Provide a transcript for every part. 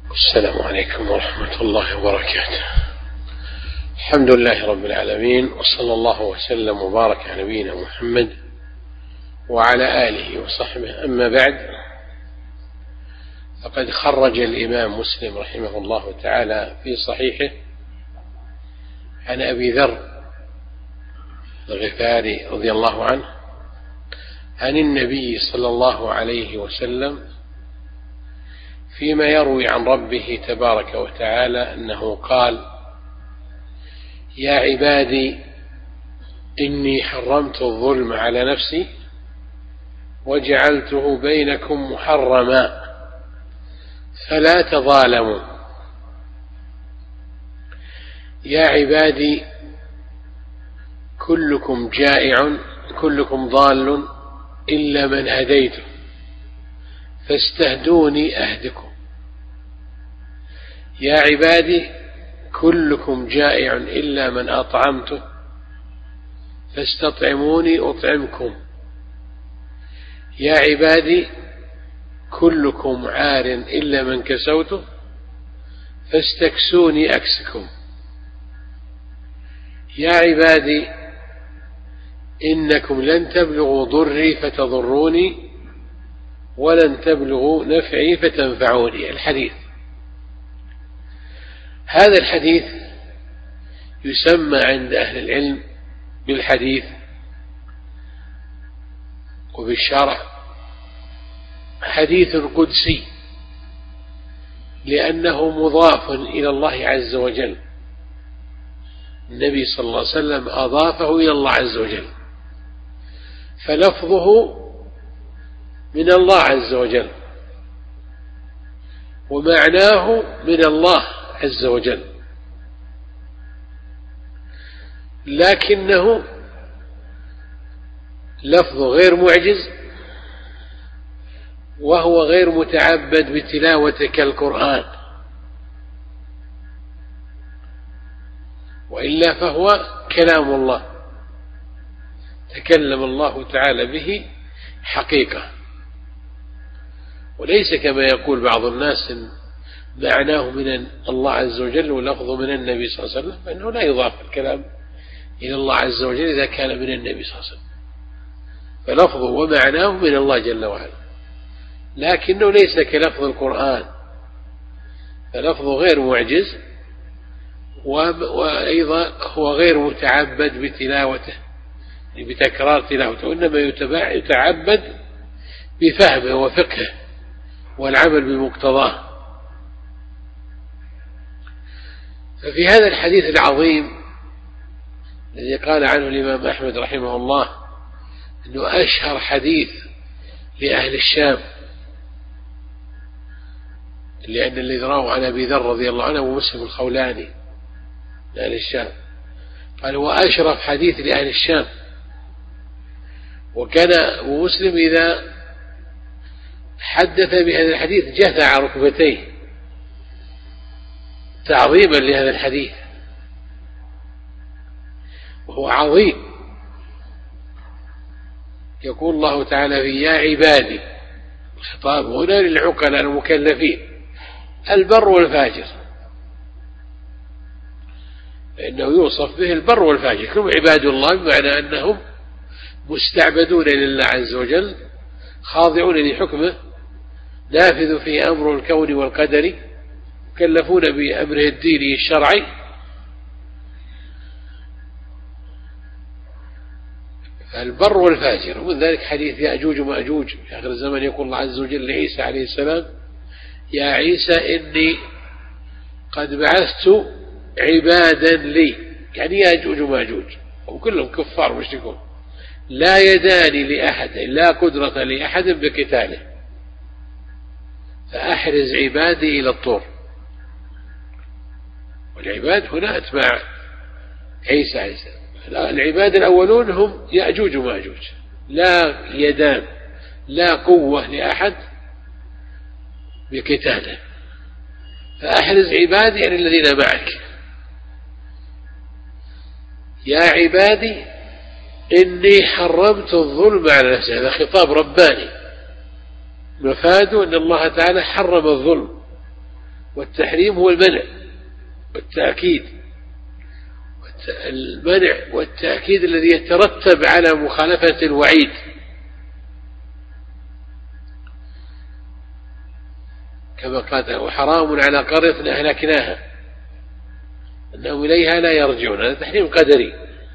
السلام عليكم ورحمة الله وبركاته. الحمد لله رب العالمين، وصلى الله وسلم وبارك على نبينا محمد وعلى آله وصحبه. أما بعد، فقد خرج الإمام مسلم رحمه الله تعالى في صحيحه عن أبي ذر الغفاري رضي الله عنه عن النبي صلى الله عليه وسلم فيما يروي عن ربه تبارك وتعالى أنه قال: يا عبادي إني حرمت الظلم على نفسي وجعلته بينكم محرما فلا تظالموا. يا عبادي كلكم جائع كلكم ضال إلا من هديته فاستهدوني أهدكم. يا عبادي كلكم جائع إلا من أطعمته فاستطعموني أطعمكم. يا عبادي كلكم عار إلا من كسوته فاستكسوني أكسكم. يا عبادي إنكم لن تبلغوا ضري فتضروني ولن تبلغوا نفعي فتنفعوني. الحديث. هذا الحديث يسمى عند أهل العلم بالحديث وبالشرع حديث قدسي، لأنه مضاف إلى الله عز وجل. النبي صلى الله عليه وسلم أضافه إلى الله عز وجل، فلفظه من الله عز وجل ومعناه من الله عز وجل، لكنه لفظ غير معجز وهو غير متعبد بتلاوة كالقرآن، وإلا فهو كلام الله تكلم الله تعالى به حقيقة، وليس كما يقول بعض الناس إن معناه من الله عز وجل ولفظه من النبي صلى الله عليه وسلم، فإنه لا يضاف الكلام إلى الله عز وجل إذا كان من النبي صلى الله عليه وسلم، فلفظه ومعناه من الله جل وعلا، لكنه ليس كلفظ القرآن، فلفظه غير معجز وأيضا هو غير متعبد بتلاوته بتكرار تلاوته، وإنما يتعبد بفهمه وفقهه والعمل بمقتضاه. ففي هذا الحديث العظيم الذي قال عنه الإمام أحمد رحمه الله أنه أشهر حديث لأهل الشام، لأن الذي رواه عن أبي ذر رضي الله عنه ومسلم الخولاني لأهل الشام، قال هو أشرف حديث لأهل الشام. وكان مسلم إذا حدث بهذا الحديث جثع ركبتيه تعظيما لهذا الحديث، وهو عظيم. يقول الله تعالى في يا عبادي، الخطاب هنا للعقلاء المكلفين البر والفاجر، فإنه يوصف به البر والفاجر كلهم عباد الله، بمعنى أنهم مستعبدون لله عز وجل خاضعون لحكمه، نافذ في أمر الكون والقدر، مكلفون بأمره الديني الشرعي. البر والفاجر، ومن ذلك حديث يأجوج ومأجوج في آخر الزمن، يقول الله عز وجل لعيسى عليه السلام: يا عيسى إني قد بعثت عبادا لي، يعني يأجوج ومأجوج وكلهم كفار مشركون، لا يدان لأحد، لا قدرة لأحد بقتاله، فأحرز عبادي إلى الطور. والعباد هنا أتباع عيسى عليه السلام. العباد الأولون هم يأجوج ومأجوج، لا يدان لا قوة لأحد بقتاله، فأحرز عبادي يعني الذين معك. يا عبادي إني حرمت الظلم على نفسي، هذا خطاب رباني مفاده أن الله تعالى حرم الظلم والتحريم هو المنع والتأكيد. المنع والتأكيد الذي يترتب على مخالفة الوعيد. كما قال وحرام على قرية أهلكناها أنهم إليها لا يرجعون، هذا تحريم قدري.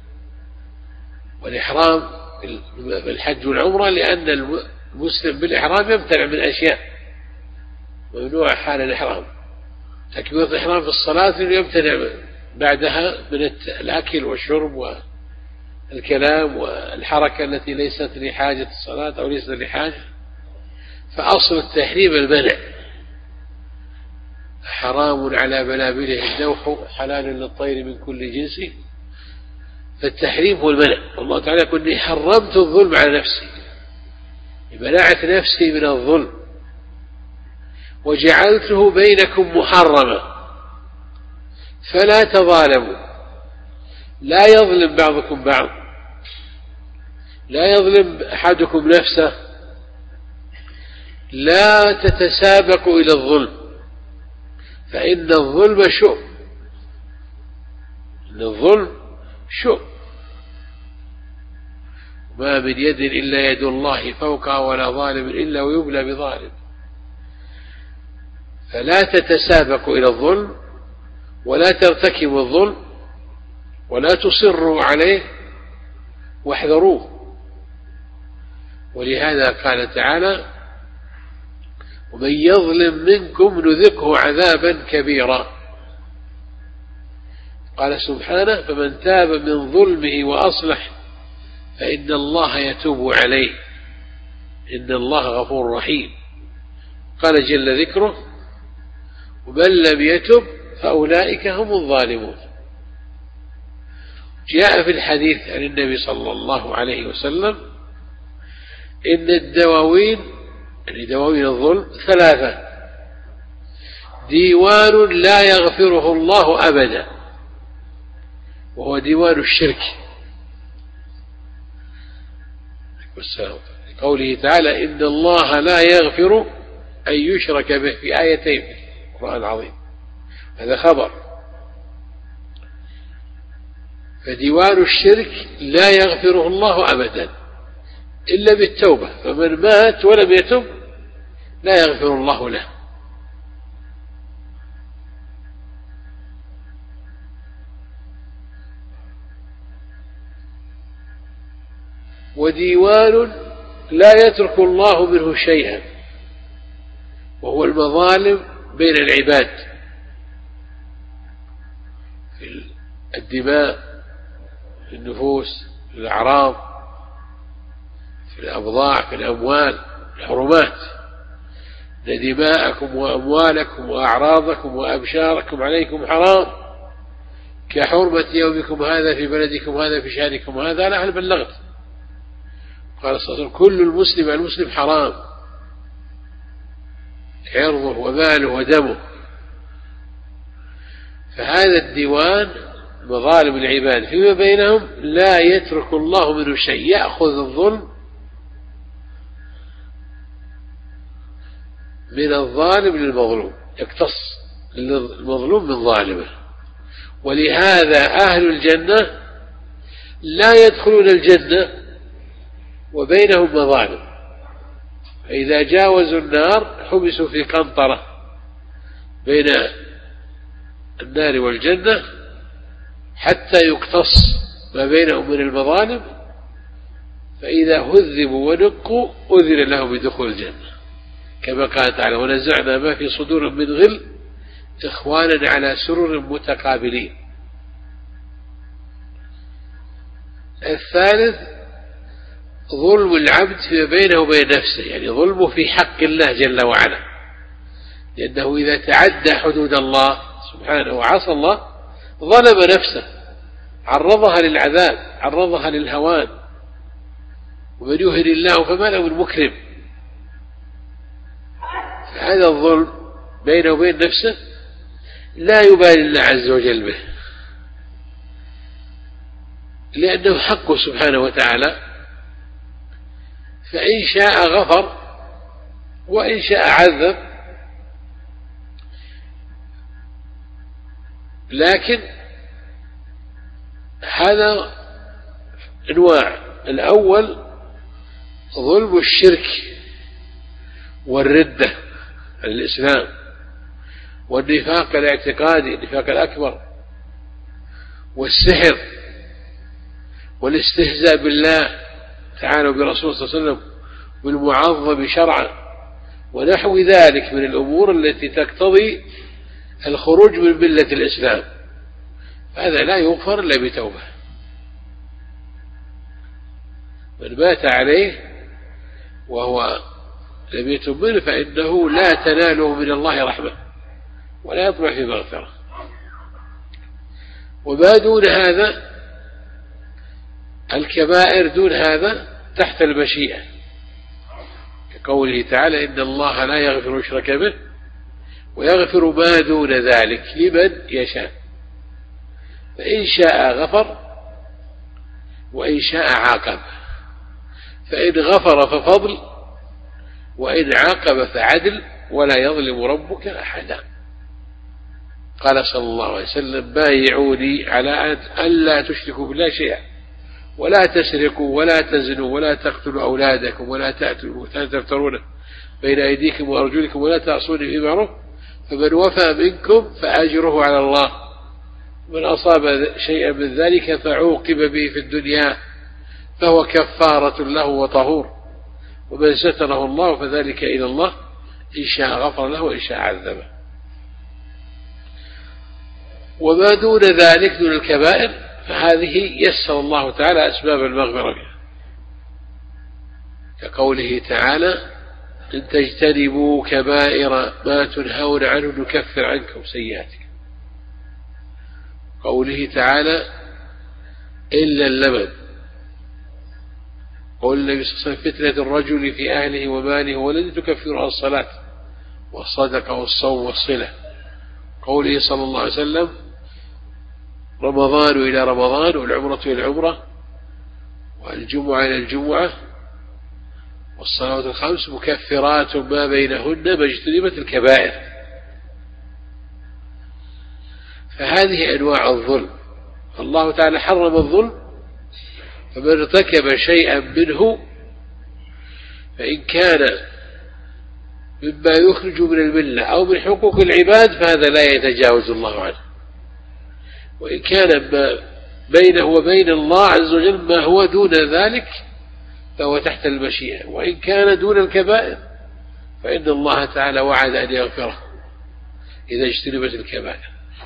والإحرام بالحج والعمرة لأن المسلم بالإحرام يمتنع من أشياء ممنوع حال الإحرام. تكبيرة الإحرام في الصلاة يمتنع بعدها من الأكل والشرب والكلام والحركة التي ليست لحاجة الصلاة أو ليست لحاجة. فأصل التحريم المنع. حرام على بلابله النوح حلال للطير من كل جنس. فالتحريم هو المنع. والله تعالى يقول إني حرمت الظلم على نفسي، منعت نفسي من الظلم وجعلته بينكم محرما فلا تظالموا. لا يظلم بعضكم بعض، لا يظلم أحدكم نفسه، لا تتسابقوا إلى الظلم فإن الظلم شؤم. إن الظلم شؤم. ما من يد إلا يد الله فوقها ولا ظالم إلا ويبلى بظالم. فلا تتسابقوا إلى الظلم ولا ترتكبوا الظلم ولا تصروا عليه واحذروه. ولهذا قال تعالى ومن يظلم منكم نذقه عذابا كبيرا. قال سبحانه فمن تاب من ظلمه وأصلح فإن الله يتوب عليه إن الله غفور رحيم. قال جل ذكره ومن لم يتب فأولئك هم الظالمون. جاء في الحديث عن النبي صلى الله عليه وسلم إن الدواوين يعني دواوين الظلم ثلاثة: ديوان لا يغفره الله أبدا وهو ديوان الشرك، قوله تعالى إن الله لا يغفر أن يشرك به في آيتين في القرآن العظيم، هذا خبر. فديوان الشرك لا يغفره الله أبدا إلا بالتوبة، فمن مات ولم يتب لا يغفر الله له. وديوان لا يترك الله منه شيئا وهو المظالم بين العباد في الدماء، في النفوس، في الأعراض، في الأبضاع، في الأموال، الحرمات. دماءكم وأموالكم وأعراضكم وأبشاركم عليكم حرام كحرمة يومكم هذا في بلدكم هذا في شهركم هذا. لا هل بلغت؟ قال صلى الله عليه وسلم كل المسلم على المسلم حرام عرضه وماله ودمه. فهذا الديوان مظالم العباد فيما بينهم لا يترك الله منه شيء، يأخذ الظلم من الظالم للمظلوم، يقتص المظلوم من ظالمه. ولهذا أهل الجنة لا يدخلون الجنة وبينهم مظالم، فإذا جاوزوا النار حبسوا في قنطرة بين النار والجنة حتى يقتص ما بينهم من المظالم، فإذا هذبوا ونقوا أذن لهم بدخول الجنة، كما قال تعالى ونزعنا ما في صدور من غل إخوانا على سرر متقابلين. الثالث ظلم العبد فيما بينه وبين نفسه، يعني ظلمه في حق الله جل وعلا، لأنه إذا تعدى حدود الله سبحانه وعصى الله ظلم نفسه، عرضها للعذاب، عرضها للهوان. ومن يهن الله فما له من مكرم. هذا الظلم بينه وبين نفسه لا يبالي الله عز وجل به، لأنه حقه سبحانه وتعالى، فإن شاء غفر وإن شاء عذب. لكن هذا أنواع. الأول ظلم الشرك والردة عن الإسلام والنفاق الاعتقادي، النفاق الأكبر، والسحر والاستهزاء بالله تعالى وبرسوله صلى الله عليه وسلم بالمعظم شرعا ونحو ذلك من الأمور التي تقتضي الخروج من ملة الإسلام. هذا لا يغفر إلا بتوبة. من مات عليه وهو لم يتب منه فإنه لا تناله من الله رحمة ولا يطمع في مغفرة. وما دون هذا الكبائر دون هذا تحت المشيئة، كقوله تعالى إن الله لا يغفر يشرك به ويغفر ما دون ذلك لمن يشاء، فإن شاء غفر وإن شاء عاقب، فإن غفر ففضل وإن عاقب فعدل ولا يظلم ربك أحدا. قال صلى الله عليه وسلم بايعوني على أن لا تشركوا بالله شيئا ولا تسرقوا ولا تزنوا ولا تقتلوا أولادكم ولا تفترون بين أيديكم وأرجلكم ولا تعصون في معروف، فمن وفى منكم فأجره على الله، من أصاب شيئا من ذلك فعوقب به في الدنيا فهو كفارة له وطهور، ومن ستره الله فذلك إلى الله إن شاء غفر له وإن شاء عذبه. وما دون ذلك دون الكبائر فهذه يسر الله تعالى أسباب المغفرة فيها، كقوله تعالى إن تجتنبوا كبائر ما تنهون عنه نكفر عنكم سيئاتكم، قوله تعالى إلا اللبن، قول النبي صلى الله عليه وسلم فتنة الرجل في أهله وماله ولد تكفرها الصلاة والصدقة والصوم والصلة، قوله صلى الله عليه وسلم رمضان إلى رمضان والعمرة إلى العمرة والجمعة إلى الجمعة والصلوات الخمس مكفرات ما بينهن ما اجتنبت الكبائر. فهذه أنواع الظلم. الله تعالى حرم الظلم، فمن ارتكب شيئا منه فإن كان مما يخرج من الملة أو من حقوق العباد فهذا لا يتجاوز الله عنه، وإن كان بينه وبين الله عز وجل ما هو دون ذلك فهو تحت المشيئة، وإن كان دون الكبائر فإن الله تعالى وعد أن يغفره إذا اجتنبت الكبائر.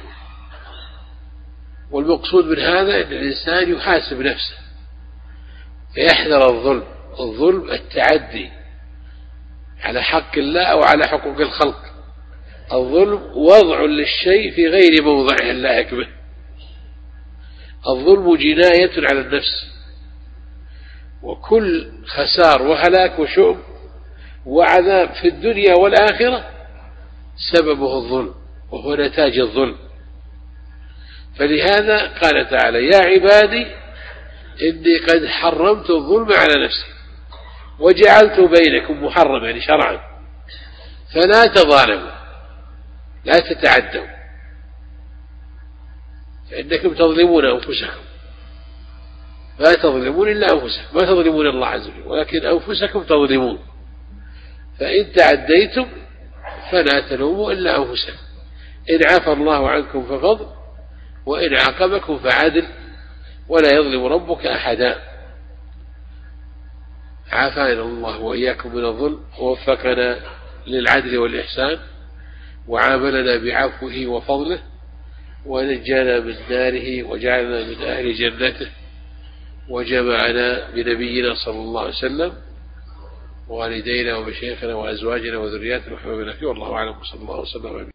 والمقصود من هذا أن الإنسان يحاسب نفسه فيحذر الظلم. الظلم التعدي على حق الله أو على حقوق الخلق. الظلم وضع للشيء في غير موضعه اللائق به. الظلم جناية على النفس، وكل خسار وهلاك وشؤم وعذاب في الدنيا والآخرة سببه الظلم وهو نتاج الظلم. فلهذا قال تعالى يا عبادي إني قد حرمت الظلم على نفسي وجعلت بينكم محرما يعني شرعا فلا تظالموا لا تتعدوا فإنكم تظلمون أنفسكم، لا تظلمون إلا أنفسكم، ما تظلمون الله عز وجل ولكن أنفسكم تظلمون، فإن تعديتم فلا تلوموا إلا أنفسكم، إن عفى الله عنكم ففضل وإن عاقبكم فعدل ولا يظلم ربك أحدا. عافانا الله وإياكم من الظلم ووفقنا للعدل والإحسان وعاملنا بعفوه وفضله ونجانا من ناره وجعلنا من أهل جنته وجمعنا بنبينا صلى الله عليه وسلم ووالدينا ومشايخنا وأزواجنا وذرياتنا وحبابنا فيه، والله أعلم. صلى الله عليه وسلم.